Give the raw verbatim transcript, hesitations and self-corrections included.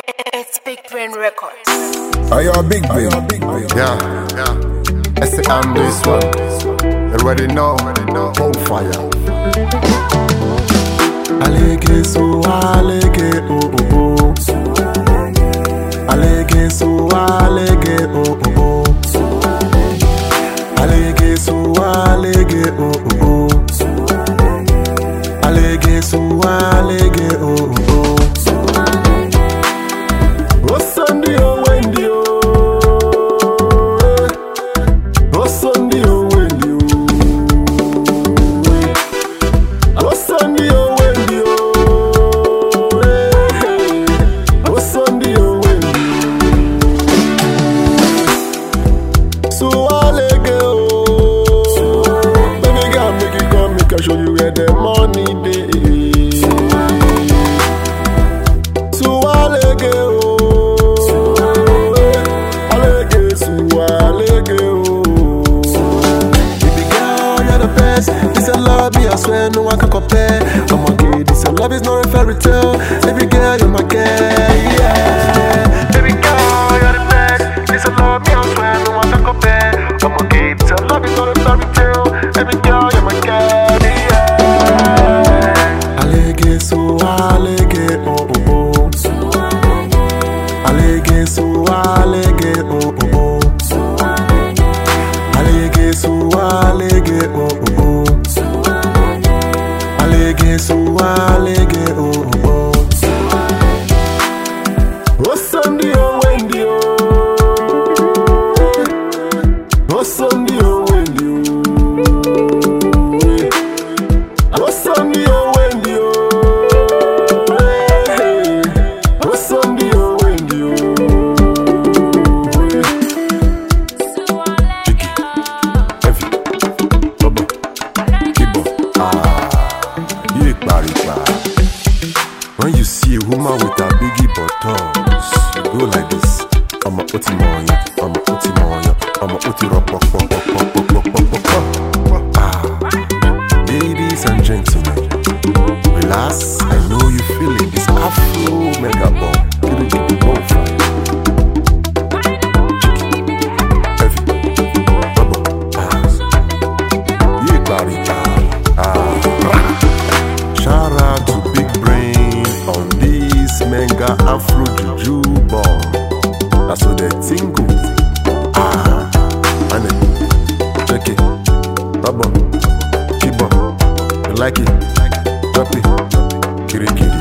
It's Big Brain Records. Are you a big brain? Yeah, yeah. I say I'm this one. You already know. Hold fire. Alege so alege oh oh oh. Alege so alege oh oh oh. Alege so alege oh oh oh. Alege so alege oh oh oh. Oh Sunday oh Wendy oh. Oh Sunday oh Wendy oh. Oh Sunday oh. Show you where the money dey. So alege oh, alege so alege oh. Baby girl, you're the best. This a love, me I swear no one can compare. I'm a kid, this a love is not a fairy tale. Baby girl, you're my girl, yeah. Baby girl, you're the best. This a love, me I swear no one can compare. I'm a kid, this a love is not a fairy tale. Baby girl, you're my girl. So alege oh oh oh. Alege so alege oh oh oh. Alege so alege oh oh oh. Alege so alege oh oh oh. Oh Sunday oh Wendy oh. Oh Sunday oh Wendy oh. Oh Sunday oh Wendy oh. When you see a woman with a biggie buttons, you go like this. I'm a oti moya, I'm a oti moya, I'm a oti rock rock rock rock rock rock rock rock rock. Ah, ladies and gentlemen, relax. I know you feeling this Afro mega bomb. It'll get the bomb fire. Heavy, bubble, ah, yeah, body, ah, ah. Shout out to Big Brain on this mega Afro juju bomb. That's what they tingle. Ah, and then check it, rubber, keep on, you like it, drop it, kiri kiri.